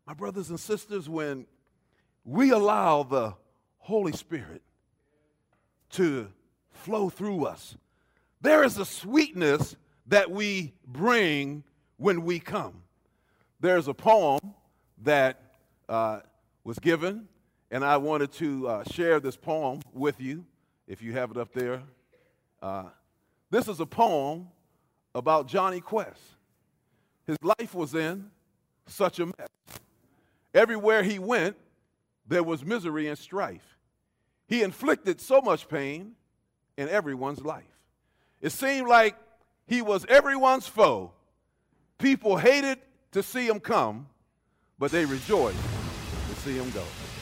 My brothers and sisters, when we allow the Holy Spirit to flow through us, there is a sweetness that we bring when we come. There's a poem that was given, and I wanted to share this poem with you, if you have it up there. This is a poem about Johnny Quest. His life was in such a mess. Everywhere he went, there was misery and strife. He inflicted so much pain in everyone's life. It seemed like he was everyone's foe. People hated to see him come, but they rejoiced to see him go.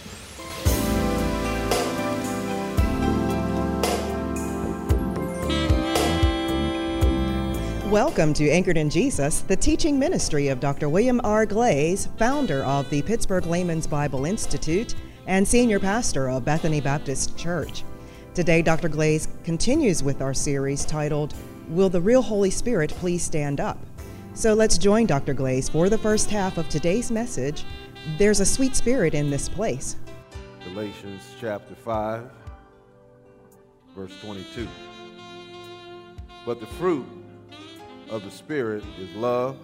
Welcome to Anchored in Jesus, the teaching ministry of Dr. William R. Glaze, founder of the Pittsburgh Layman's Bible Institute and senior pastor of Bethany Baptist Church. Today, Dr. Glaze continues with our series titled, Will the Real Holy Spirit Please Stand Up? So let's join Dr. Glaze for the first half of today's message, There's a Sweet Spirit in This Place. Galatians chapter 5, verse 22. But the fruit of the Spirit is love,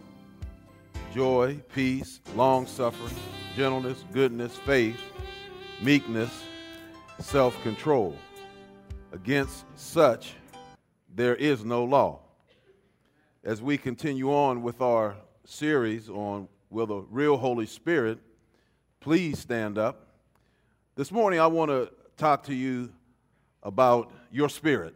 joy, peace, long-suffering, gentleness, goodness, faith, meekness, self-control. Against such there is no law. As we continue on with our series on Will the Real Holy Spirit Please Stand Up, this morning I want to talk to you about your spirit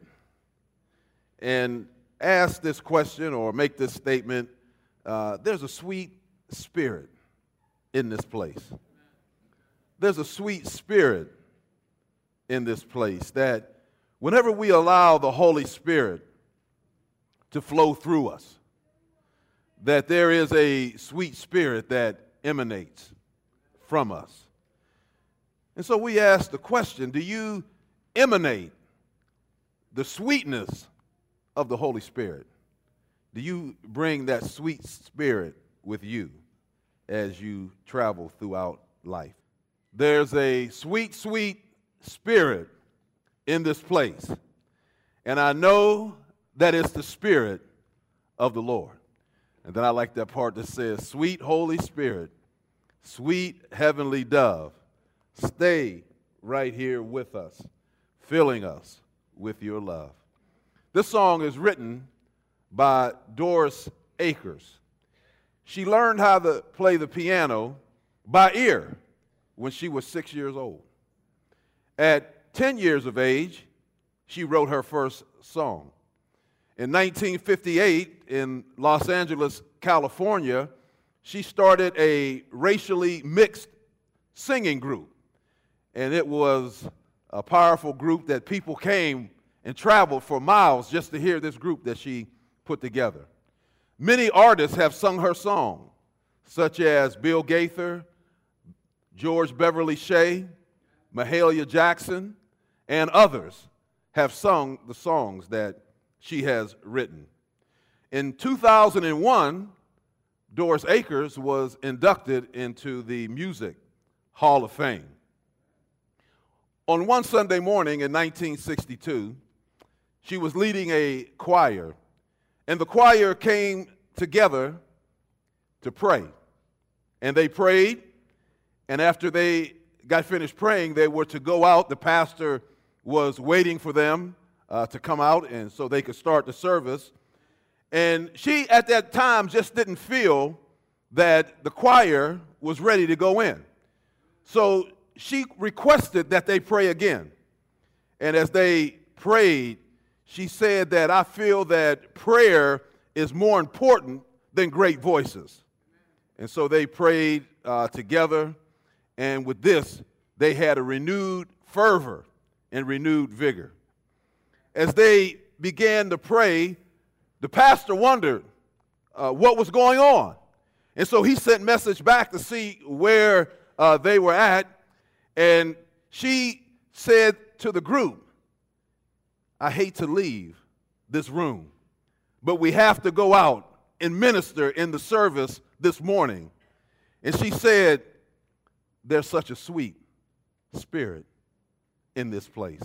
and ask this question or make this statement. There's a sweet spirit in this place. There's a sweet spirit in this place that whenever we allow the Holy Spirit to flow through us, that there is a sweet spirit that emanates from us. And so we ask the question, do you emanate the sweetness of the Holy Spirit? Do you bring that sweet spirit with you as you travel throughout life? There's a sweet, sweet spirit in this place, and I know that it's the Spirit of the Lord. And then I like that part that says, sweet Holy Spirit, sweet heavenly dove, stay right here with us, filling us with your love. This song is written by Doris Akers. She learned how to play the piano by ear when she was 6 years old. At 10 years of age, she wrote her first song. In 1958, in Los Angeles, California, she started a racially mixed singing group. And it was a powerful group that people came and traveled for miles just to hear this group that she put together. Many artists have sung her song, such as Bill Gaither, George Beverly Shea, Mahalia Jackson, and others have sung the songs that she has written. In 2001, Doris Akers was inducted into the Music Hall of Fame. On one Sunday morning in 1962, she was leading a choir, and the choir came together to pray. And they prayed, and after they got finished praying, they were to go out. The pastor was waiting for them to come out, and so they could start the service. And she, at that time, just didn't feel that the choir was ready to go in. So she requested that they pray again. And as they prayed, she said that I feel that prayer is more important than great voices. And so they prayed together, and with this, they had a renewed fervor and renewed vigor. As they began to pray, the pastor wondered what was going on. And so he sent message back to see where they were at, and she said to the group, I hate to leave this room, but we have to go out and minister in the service this morning. And she said, there's such a sweet spirit in this place.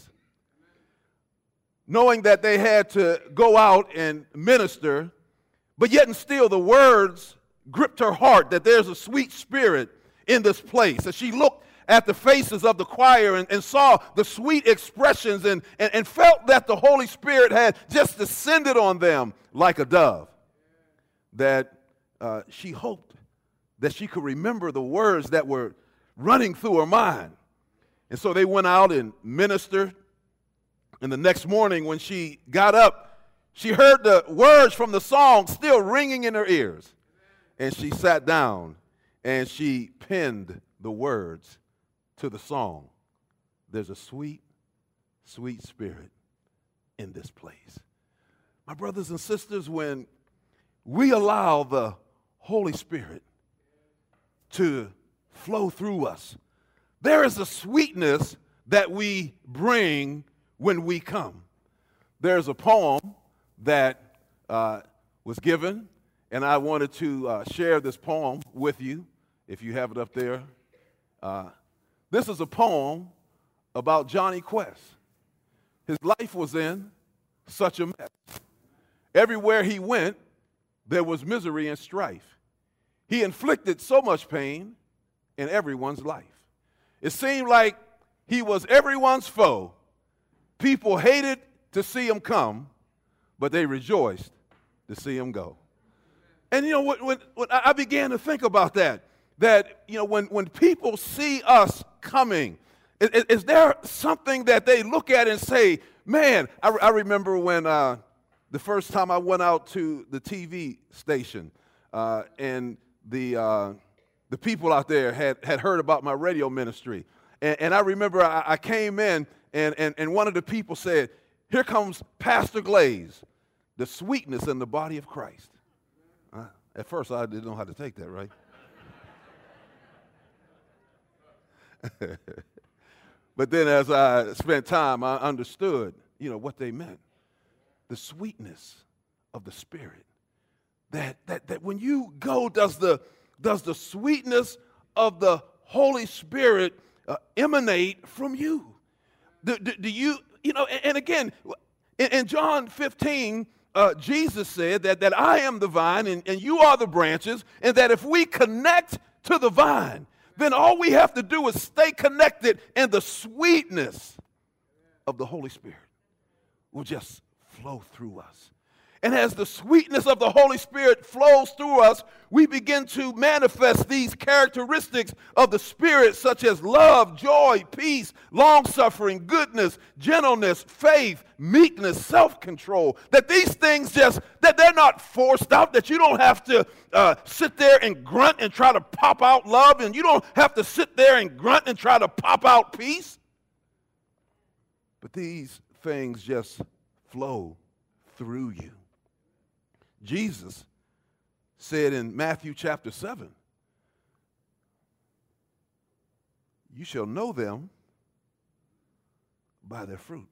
Knowing that they had to go out and minister, but yet and still the words gripped her heart that there's a sweet spirit in this place. As she looked at the faces of the choir and saw the sweet expressions and felt that the Holy Spirit had just descended on them like a dove, that she hoped that she could remember the words that were running through her mind. And so they went out and ministered. And the next morning when she got up, she heard the words from the song still ringing in her ears. And she sat down and she penned the words to the song. There's a sweet, sweet spirit in this place. My brothers and sisters, when we allow the Holy Spirit to flow through us, there is a sweetness that we bring when we come. There's a poem that was given, and I wanted to share this poem with you, if you have it up there. This is a poem about Johnny Quest. His life was in such a mess. Everywhere he went, there was misery and strife. He inflicted so much pain in everyone's life. It seemed like he was everyone's foe. People hated to see him come, but they rejoiced to see him go. And you know, when I began to think about that you know, when people see us coming, is there something that they look at and say, man, I remember when the first time I went out to the TV station and the people out there had heard about my radio ministry. And I remember I came in and one of the people said, here comes Pastor Glaze, the sweetness in the body of Christ. At first, I didn't know how to take that, right? But then as I spent time, I understood, you know, what they meant. The sweetness of the Spirit. That when you go, does the sweetness of the Holy Spirit emanate from you? Do you, you know, and again, in John 15, Jesus said that I am the vine and you are the branches, and that if we connect to the vine, then all we have to do is stay connected, and the sweetness of the Holy Spirit will just flow through us. And as the sweetness of the Holy Spirit flows through us, we begin to manifest these characteristics of the Spirit, such as love, joy, peace, long-suffering, goodness, gentleness, faith, meekness, self-control. That these things that they're not forced out, that you don't have to sit there and grunt and try to pop out love, and you don't have to sit there and grunt and try to pop out peace. But these things just flow through you. Jesus said in Matthew chapter 7, you shall know them by their fruit.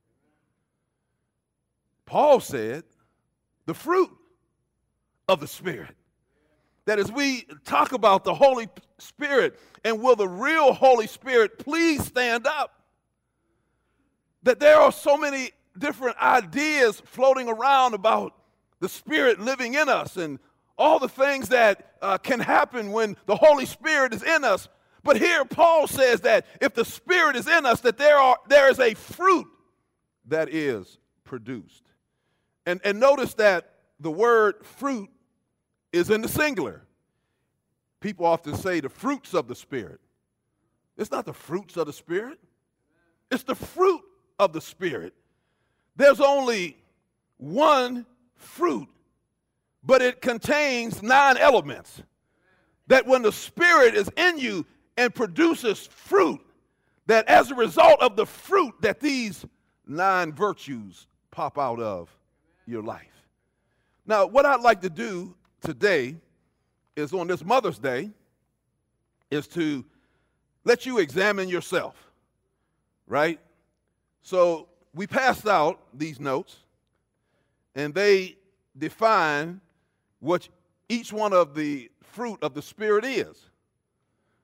Paul said the fruit of the Spirit. That as we talk about the Holy Spirit and will the real Holy Spirit please stand up, that there are so many different ideas floating around about the Spirit living in us and all the things that can happen when the Holy Spirit is in us. But here Paul says that if the Spirit is in us, that there is a fruit that is produced. And notice that the word fruit is in the singular. People often say the fruits of the Spirit. It's not the fruits of the Spirit. It's the fruit of the Spirit. There's only one fruit, but it contains 9 elements. That when the Spirit is in you and produces fruit, that as a result of the fruit, that these 9 virtues pop out of your life. Now, what I'd like to do today is on this Mother's Day is to let you examine yourself, right? So we passed out these notes, and they define what each one of the fruit of the Spirit is.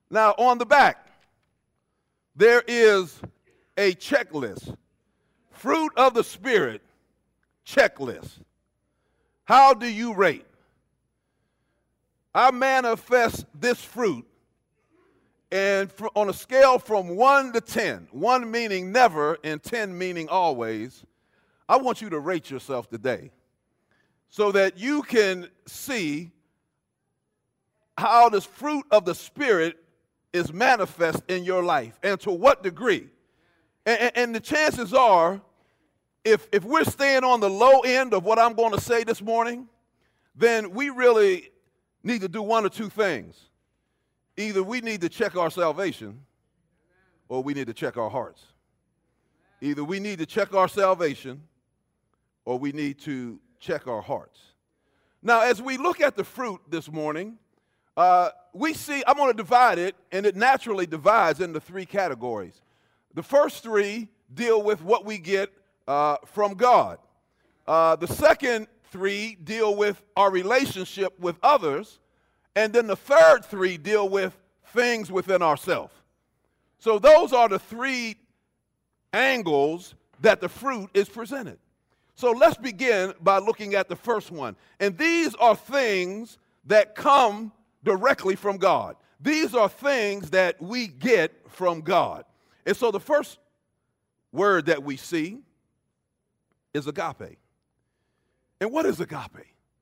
Now, on the back, there is a checklist. Fruit of the Spirit checklist. How do you rate? I manifest this fruit, and on a scale from 1 to 10, 1 meaning never and 10 meaning always, I want you to rate yourself today so that you can see how this fruit of the Spirit is manifest in your life and to what degree. And the chances are, if we're staying on the low end of what I'm going to say this morning, then we really need to do one or two things. Either we need to check our salvation or we need to check our hearts. Either we need to check our salvation or we need to check our hearts. Now, as we look at the fruit this morning, we see, I'm going to divide it, and it naturally divides into 3 categories. The first 3 deal with what we get from God. The second 3 deal with our relationship with others. And then the third 3 deal with things within ourselves. So those are the 3 angles that the fruit is presented. So let's begin by looking at the first one. And these are things that come directly from God. These are things that we get from God. And so the first word that we see is agape. And what is agape?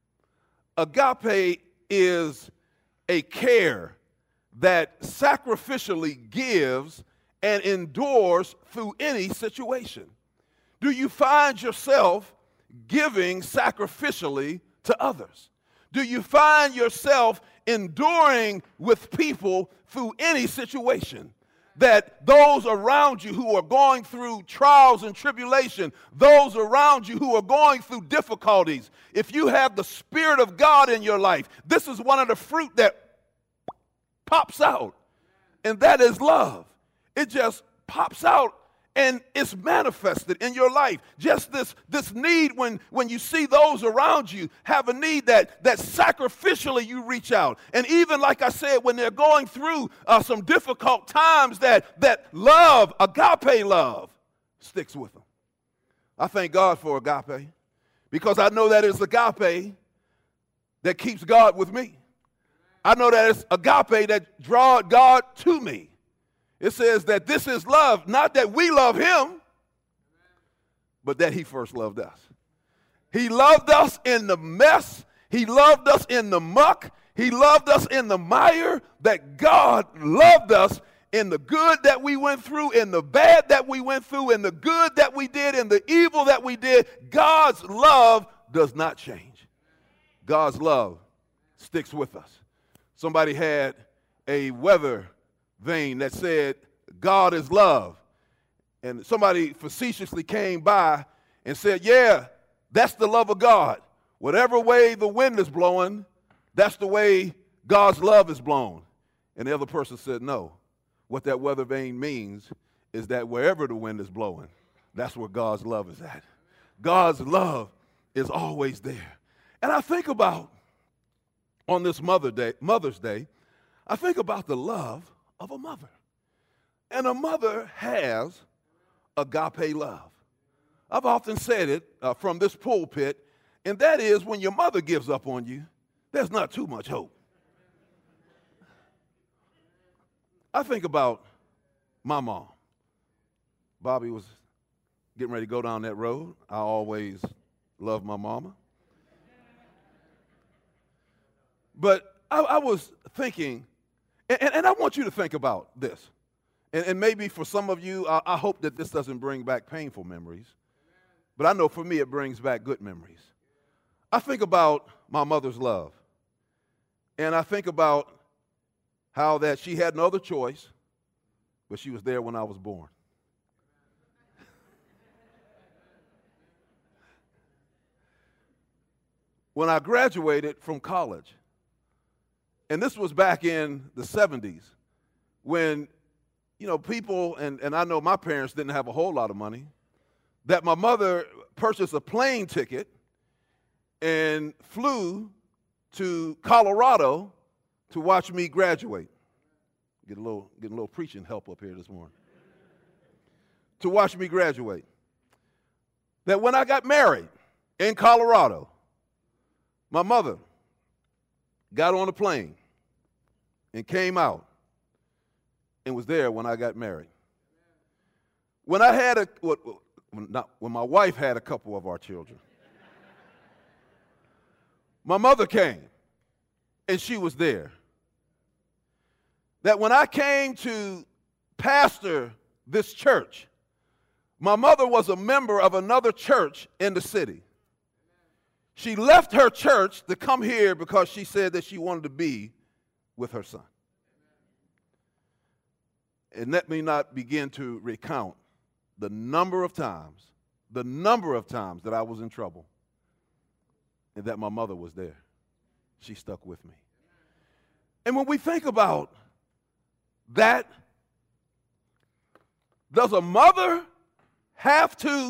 Agape is a care that sacrificially gives and endures through any situation. Do you find yourself giving sacrificially to others? Do you find yourself enduring with people through any situation? That those around you who are going through trials and tribulation, those around you who are going through difficulties, if you have the Spirit of God in your life, this is one of the fruit that pops out, and that is love. It just pops out and it's manifested in your life. Just this need when you see those around you have a need that sacrificially you reach out. And even like I said, when they're going through some difficult times, that love, agape love, sticks with them. I thank God for agape because I know that it's agape that keeps God with me. I know that it's agape that draws God to me. It says that this is love, not that we love him, but that he first loved us. He loved us in the mess. He loved us in the muck. He loved us in the mire. That God loved us in the good that we went through, in the bad that we went through, in the good that we did, in the evil that we did. God's love does not change. God's love sticks with us. Somebody had a weather vane that said, God is love. And somebody facetiously came by and said, yeah, that's the love of God. Whatever way the wind is blowing, that's the way God's love is blown. And the other person said, no. What that weather vane means is that wherever the wind is blowing, that's where God's love is at. God's love is always there. And I think about, on this Mother's Day, I think about the love of a mother. And a mother has agape love. I've often said it from this pulpit, and that is when your mother gives up on you, there's not too much hope. I think about my mom. Bobby was getting ready to go down that road. I always loved my mama. But I was thinking, and I want you to think about this. And maybe for some of you, I hope that this doesn't bring back painful memories. But I know for me, it brings back good memories. I think about my mother's love. And I think about how that she had no other choice, but she was there when I was born. When I graduated from college, and this was back in the 70s, when, people, and I know my parents didn't have a whole lot of money, that my mother purchased a plane ticket and flew to Colorado to watch me graduate. getting a little preaching help up here this morning. To watch me graduate. That when I got married in Colorado, my mother got on a plane and came out and was there when I got married. When I had when my wife had a couple of our children, my mother came and she was there. That when I came to pastor this church, my mother was a member of another church in the city. She left her church to come here because she said that she wanted to be with her son. And let me not begin to recount the number of times that I was in trouble and that my mother was there. She stuck with me. And when we think about that, does a mother have to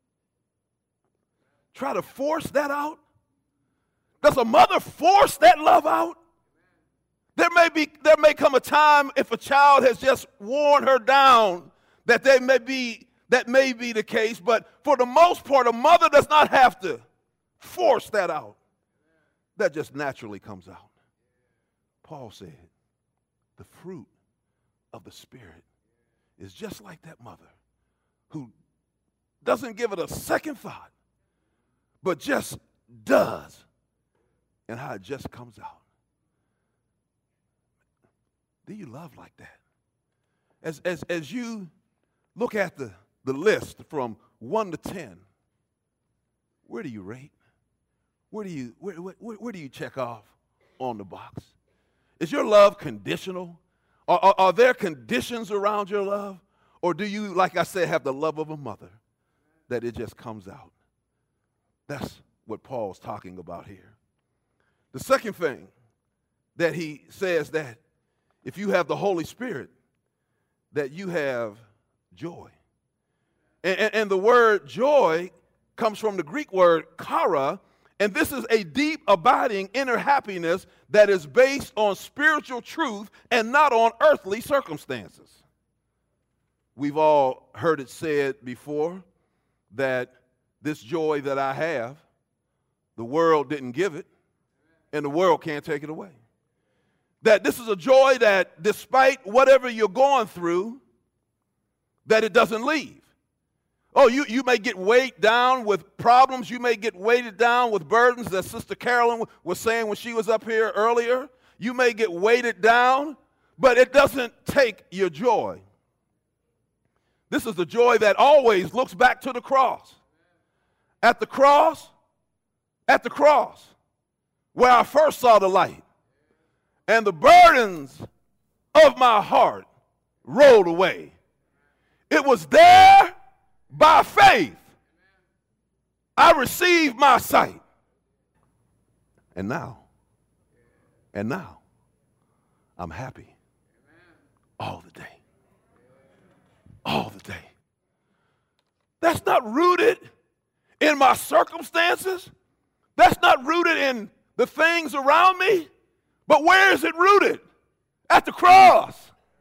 try to force that out? Does a mother force that love out? There may come a time if a child has just worn her down that may be the case, but for the most part, a mother does not have to force that out. That just naturally comes out. Paul said, the fruit of the Spirit is just like that mother who doesn't give it a second thought, but just does, and how it just comes out. Do you love like that? As you look at the list from 1 to 10, where do you rate? Where do you check off on the box? Is your love conditional? Are there conditions around your love? Or do you, like I said, have the love of a mother that it just comes out? That's what Paul's talking about here. The second thing that he says, that if you have the Holy Spirit, that you have joy. And the word joy comes from the Greek word chara, and this is a deep, abiding inner happiness that is based on spiritual truth and not on earthly circumstances. We've all heard it said before that this joy that I have, the world didn't give it, and the world can't take it away. That this is a joy that despite whatever you're going through, that it doesn't leave. Oh, you may get weighed down with problems. You may get weighted down with burdens, that Sister Carolyn was saying when she was up here earlier. You may get weighted down, but it doesn't take your joy. This is the joy that always looks back to the cross. At the cross, where I first saw the light, and the burdens of my heart rolled away. It was there by faith. I received my sight. And now, I'm happy all the day. All the day. That's not rooted in my circumstances. That's not rooted in the things around me. But where is it rooted? At the cross.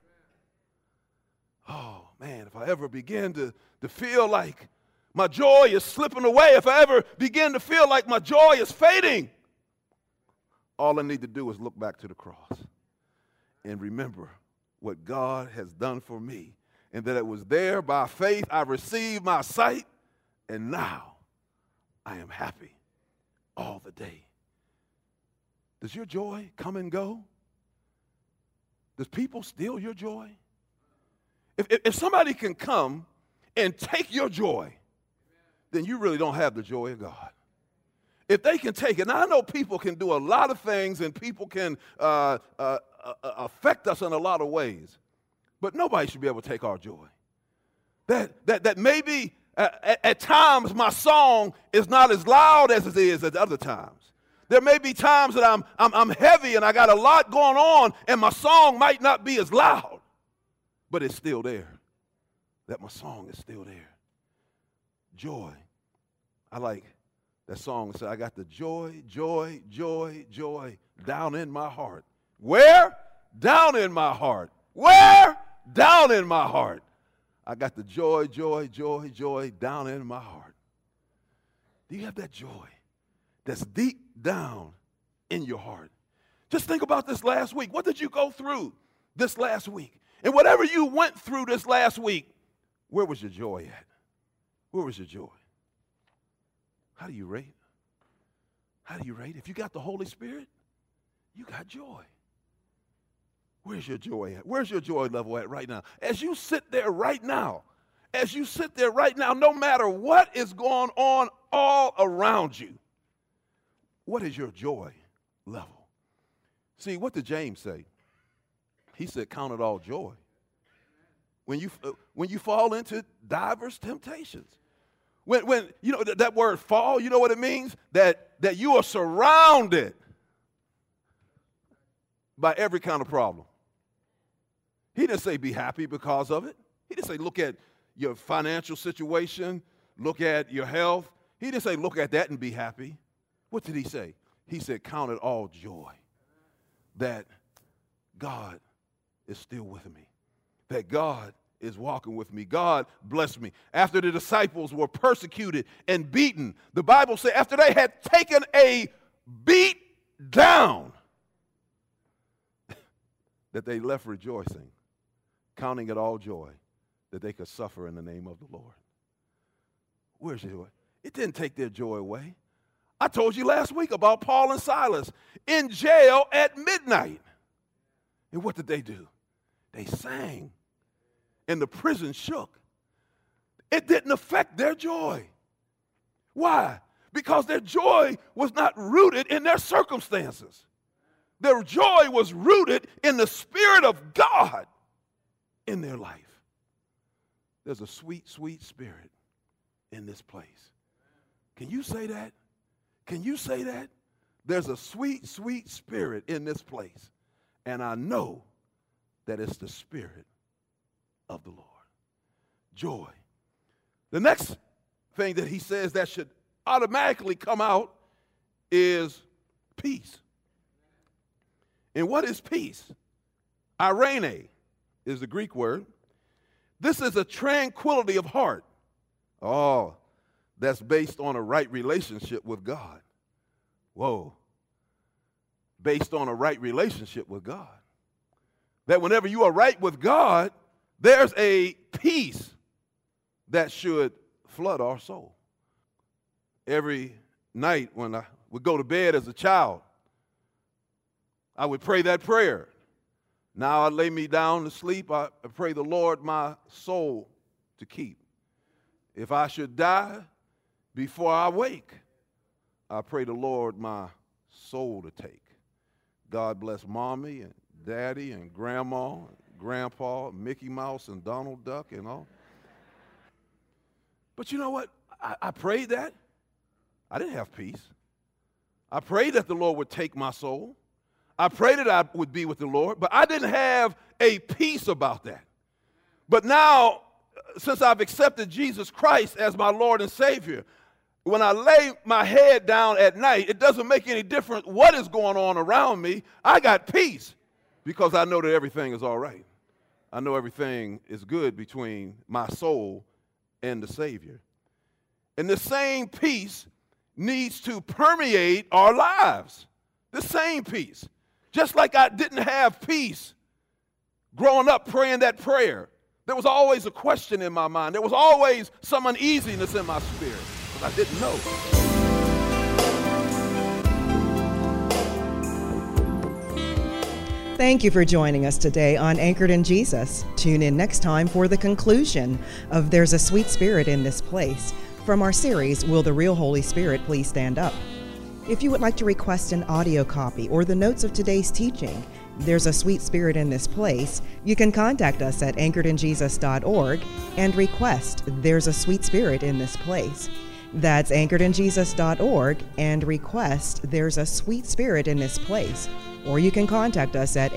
Oh, man, if I ever begin to feel like my joy is slipping away, if I ever begin to feel like my joy is fading, all I need to do is look back to the cross and remember what God has done for me, and that it was there by faith I received my sight, and now I am happy all the day. Does your joy come and go? Does people steal your joy? If somebody can come and take your joy, then you really don't have the joy of God. If they can take it, now I know people can do a lot of things and people can affect us in a lot of ways, but nobody should be able to take our joy. That maybe at times my song is not as loud as it is at other times. There may be times that I'm heavy and I got a lot going on and my song might not be as loud, but it's still there. That my song is still there. Joy. I like that song that said, I got the joy, joy, joy, joy down in my heart. Where? Down in my heart. Where? Down in my heart. I got the joy, joy, joy, joy down in my heart. Do you have that joy that's deep down in your heart? Just think about this last week. What did you go through this last week? And whatever you went through this last week, where was your joy at? Where was your joy? How do you rate? How do you rate? If you got the Holy Spirit, you got joy. Where's your joy at? Where's your joy level at right now? As you sit there right now, no matter what is going on all around you, what is your joy level? See, what did James say? He said, count it all joy. When you fall into diverse temptations. When you know that word fall, you know what it means? That you are surrounded by every kind of problem. He didn't say be happy because of it. He didn't say look at your financial situation, look at your health. He didn't say look at that and be happy. What did he say? He said count it all joy that God is still with me, that God is walking with me. God bless me. After the disciples were persecuted and beaten, the Bible said after they had taken a beat down, that they left rejoicing, counting it all joy that they could suffer in the name of the Lord. Where's your joy? It didn't take their joy away. I told you last week about Paul and Silas in jail at midnight. And what did they do? They sang. And the prison shook. It didn't affect their joy. Why? Because their joy was not rooted in their circumstances. Their joy was rooted in the Spirit of God in their life. There's a sweet, sweet spirit in this place. Can you say that? Can you say that? There's a sweet, sweet spirit in this place. And I know that it's the Spirit of the Lord. Joy. The next thing that he says that should automatically come out is peace. And what is peace? Irene is the Greek word. This is a tranquility of heart. Oh, that's based on a right relationship with God. Whoa. Based on a right relationship with God. That whenever you are right with God, there's a peace that should flood our soul. Every night when I would go to bed as a child, I would pray that prayer. Now I lay me down to sleep. I pray the Lord my soul to keep. If I should die before I wake, I pray the Lord my soul to take. God bless Mommy and Daddy and Grandma and Grandpa, Mickey Mouse and Donald Duck and all. But you know what? I prayed that. I didn't have peace. I prayed that the Lord would take my soul. I prayed that I would be with the Lord, but I didn't have a peace about that. But now, since I've accepted Jesus Christ as my Lord and Savior, when I lay my head down at night, it doesn't make any difference what is going on around me. I got peace because I know that everything is all right. I know everything is good between my soul and the Savior. And the same peace needs to permeate our lives. The same peace. Just like I didn't have peace growing up praying that prayer. There was always a question in my mind. There was always some uneasiness in my spirit because I didn't know. Thank you for joining us today on Anchored in Jesus. Tune in next time for the conclusion of There's a Sweet Spirit in This Place from our series, Will the Real Holy Spirit Please Stand Up? If you would like to request an audio copy or the notes of today's teaching, There's a Sweet Spirit in This Place, you can contact us at anchoredinjesus.org and request There's a Sweet Spirit in This Place. That's anchoredinjesus.org and request There's a Sweet Spirit in This Place. Or you can contact us at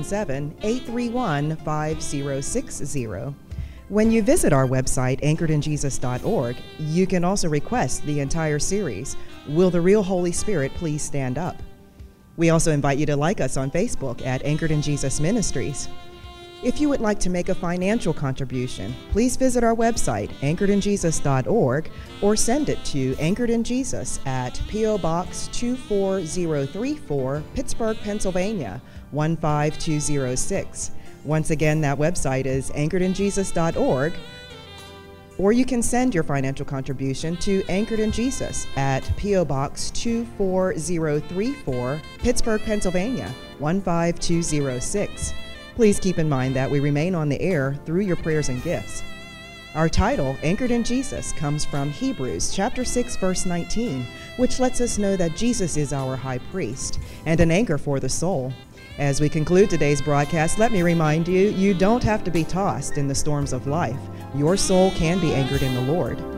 877-831-5060. When you visit our website, anchoredinjesus.org, you can also request the entire series, Will the Real Holy Spirit Please Stand Up? We also invite you to like us on Facebook at Anchored in Jesus Ministries. If you would like to make a financial contribution, please visit our website, anchoredinjesus.org, or send it to Anchored in Jesus at P.O. Box 24034, Pittsburgh, Pennsylvania, 15206. Once again, that website is anchoredinjesus.org, or you can send your financial contribution to Anchored in Jesus at P.O. Box 24034, Pittsburgh, Pennsylvania, 15206. Please keep in mind that we remain on the air through your prayers and gifts. Our title, Anchored in Jesus, comes from Hebrews chapter 6, verse 19, which lets us know that Jesus is our high priest and an anchor for the soul. As we conclude today's broadcast, let me remind you, you don't have to be tossed in the storms of life. Your soul can be anchored in the Lord.